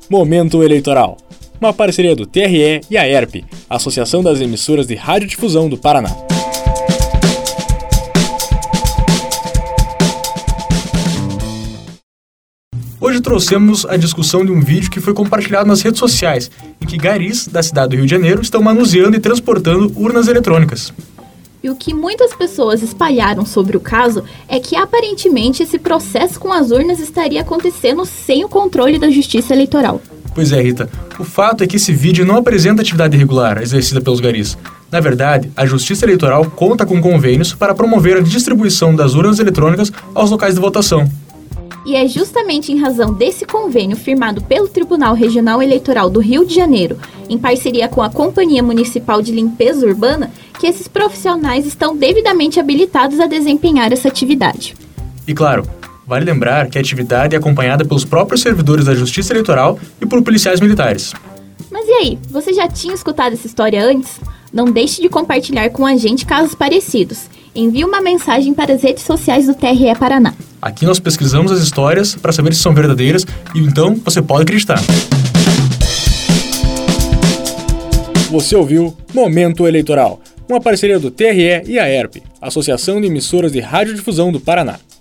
Momento Eleitoral, uma parceria do TRE e a ERP, Associação das Emissoras de Radiodifusão do Paraná. Hoje trouxemos a discussão de um vídeo que foi compartilhado nas redes sociais, em que garis da cidade do Rio de Janeiro estão manuseando e transportando urnas eletrônicas. E o que muitas pessoas espalharam sobre o caso é que aparentemente esse processo com as urnas estaria acontecendo sem o controle da Justiça Eleitoral. Pois é, Rita. O fato é que esse vídeo não apresenta atividade irregular exercida pelos garis. Na verdade, a Justiça Eleitoral conta com convênios para promover a distribuição das urnas eletrônicas aos locais de votação. E é justamente em razão desse convênio firmado pelo Tribunal Regional Eleitoral do Rio de Janeiro, em parceria com a Companhia Municipal de Limpeza Urbana, que esses profissionais estão devidamente habilitados a desempenhar essa atividade. E claro, vale lembrar que a atividade é acompanhada pelos próprios servidores da Justiça Eleitoral e por policiais militares. Mas e aí, você já tinha escutado essa história antes? Não deixe de compartilhar com a gente casos parecidos. Envie uma mensagem para as redes sociais do TRE Paraná. Aqui nós pesquisamos as histórias para saber se são verdadeiras e então você pode acreditar. Você ouviu Momento Eleitoral, uma parceria do TRE e a ERP, Associação de Emissoras de Radiodifusão do Paraná.